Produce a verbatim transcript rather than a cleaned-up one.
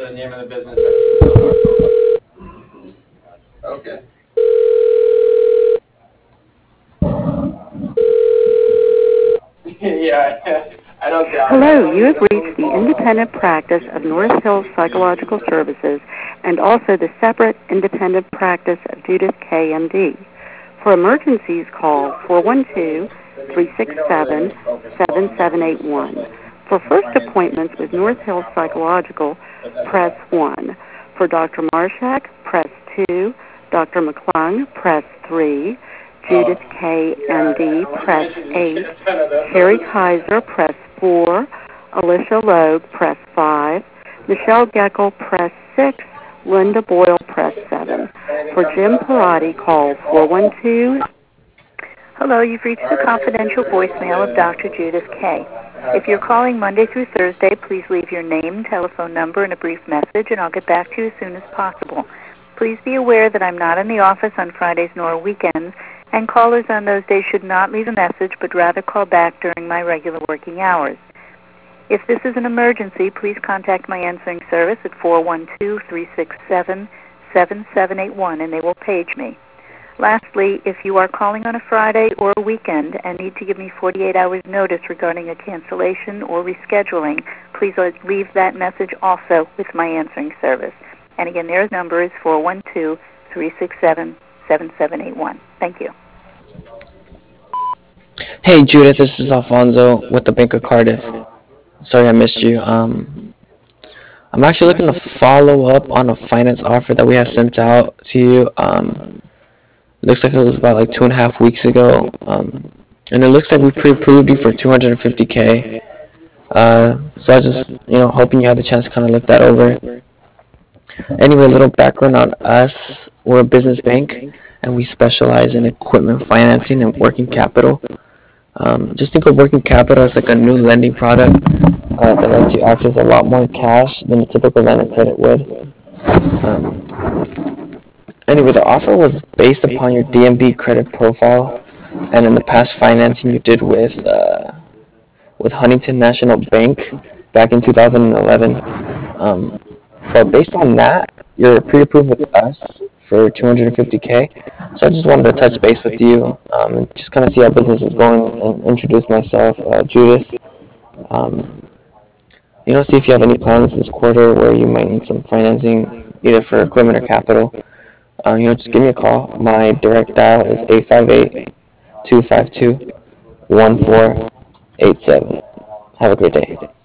the name of the business. Okay. Yeah, I don't doubt it. Hello, you have reached the independent practice of North Hills Psychological Services and also the separate independent practice of Judith K. M D. For emergencies, call four one two, three six seven, seven seven eight one. For first appointments with North Hills Psychological, press one. For Doctor Marshak, press two. Doctor McClung, press three. Judith K. M D, press eight. Harry Kaiser, press four. Alicia Logue, press five. Michelle Geckel, press six. Linda Boyle, press seven. For Jim Parati, call four one two. Hello, you've reached the confidential voicemail of Doctor Judith K. If you're calling Monday through Thursday, please leave your name, telephone number, and a brief message, and I'll get back to you as soon as possible. Please be aware that I'm not in the office on Fridays nor weekends, and callers on those days should not leave a message, but rather call back during my regular working hours. If this is an emergency, please contact my answering service at four one two, three six seven, seven seven eight one, and they will page me. Lastly, if you are calling on a Friday or a weekend and need to give me forty-eight hours notice regarding a cancellation or rescheduling, please leave that message also with my answering service. And again, their number is four one two, three six seven, seven seven eight one. Thank you. Hey Judith, this is Alfonso with the Bank of Cardiff. Sorry I missed you. Um, I'm actually looking to follow up on a finance offer that we have sent out to you. Um, looks like it was about like two and a half weeks ago. Um, and it looks like we pre-approved you for two hundred fifty K. Uh, so I was just, you know, hoping you had the chance to kind of look that over. Anyway, a little background on us. We're a business bank, and we specialize in equipment financing and working capital. Um, just think of working capital as like a new lending product uh, that lets you access a lot more cash than a typical line of credit would. Um, anyway, the offer was based upon your D M B credit profile and in the past financing you did with uh, with Huntington National Bank back in two thousand eleven. Um, but based on that, you're pre-approved with us for two hundred fifty K. So I just wanted to touch base with you um, and just kind of see how business is going and introduce myself, uh, Judith. Um, you know, see if you have any plans this quarter where you might need some financing, either for equipment or capital. Uh, you know, just give me a call. My direct dial is eight five eight, two five two, one four eight seven. Have a great day.